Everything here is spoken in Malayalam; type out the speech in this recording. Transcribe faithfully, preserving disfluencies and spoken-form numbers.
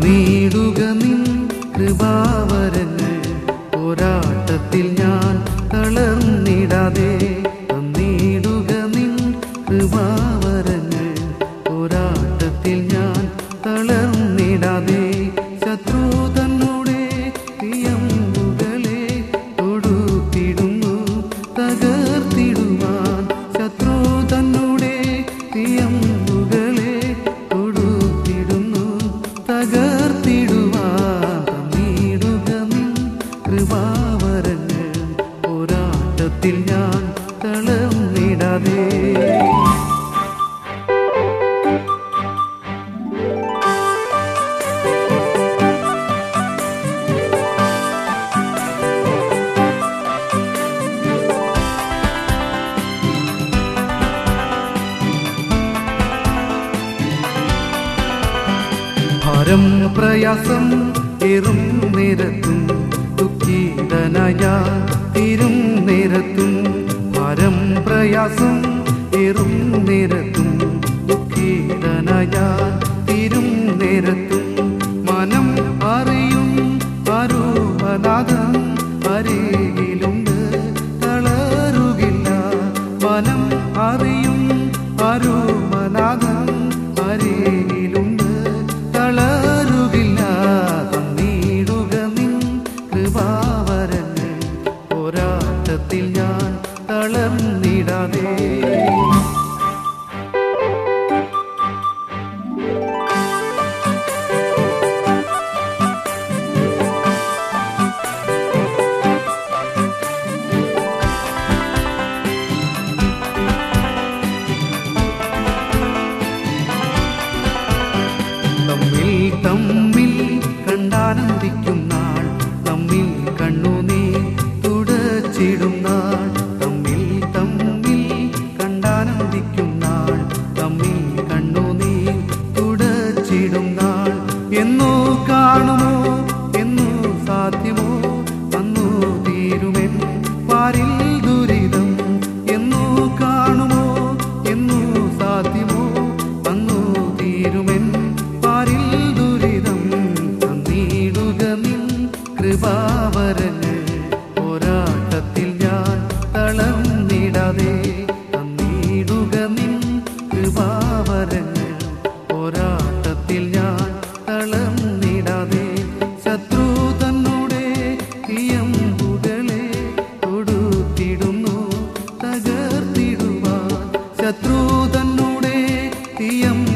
തന്നിടുക നിൻ കൃപാവരങ്ങൾ പോരാട്ടത്തിൽ ഞാൻ തളർന്നിടാതെ. തന്നിടുക നിൻ കൃപാവരങ്ങൾ പോരാട്ടത്തിൽ ഞാൻ തളർന്നിടാതെ. ശത്രു തന്നോടെ തീയമ്പുകളെ തൊടുത്തിടുന്നു തകർത്തിടുവാൻ. ശത്രു തന്നോടെ തീയമ്പുകളെ തൊടുത്തിടുന്നു തകർത്തിടുവാൻ. തന്നിടുക നിൻ കൃപാവരങ്ങൾ പോരാട്ടത്തിൽ ഞാൻ തളർന്നിടാതെ. ഭാരം പ്രയാസം ഏറും നേരത്തും ദുഃഖിതനായ ഞാൻ തീരും നേരത്തും. ഭാരം പ്രയാസം ഏറും നേരത്തും ദുഃഖിതനായ ഞാൻ തീരും നേരത്തും. മനം അറിയും ആരോപനാഥം അരികിലുണ്ട് തളരുകില്ല. മനം അറിയും ആരോപനാഥം അരികിലുണ്ട് തളരുകില്ല. തന്നിടുക നിൻ കൃപാവരങ്ങൾ പോരാട്ടത്തിൽ ഞാൻ തളർന്നിടാതെ. തമ്മിൽ തമ്മിൽ കണ്ടാനന്ദിക്കും നാൾ, തമ്മിൽ കണ്ണുനീർ തുടച്ചിടും നാൾ. തമ്മിൽ തമ്മിൽ കണ്ടാനന്ദിക്കും നാൾ, തമ്മിൽ കണ്ണുനീർ തുടച്ചിടും നാൾ. എന്നോ കാണുമോ എന്നോ സാധ്യമോ അന്നു തീരുമെൻ പാരിൽ ദുരിതം. എന്നോ കാണുമോ എന്നോ സാധ്യമോ അന്നു തീരുമെൻ പാരിൽ ദുരിതം. തന്നിടുക നിൻ കൃപാവരങ്ങൾ പോരാട്ടത്തിൽ ഞാൻ തളർന്നിടാതെ. തന്നിടുക നിൻ കൃപാവരങ്ങൾ പോരാട്ടത്തിൽ ഞാൻ തളർന്നിടാതെ. ശത്രു തന്നോടെ തീയമ്പുകളെ തൊടുത്തിടുന്നു തകർത്തിടുവാൻ. ശത്രു തന്നോടെ തീയം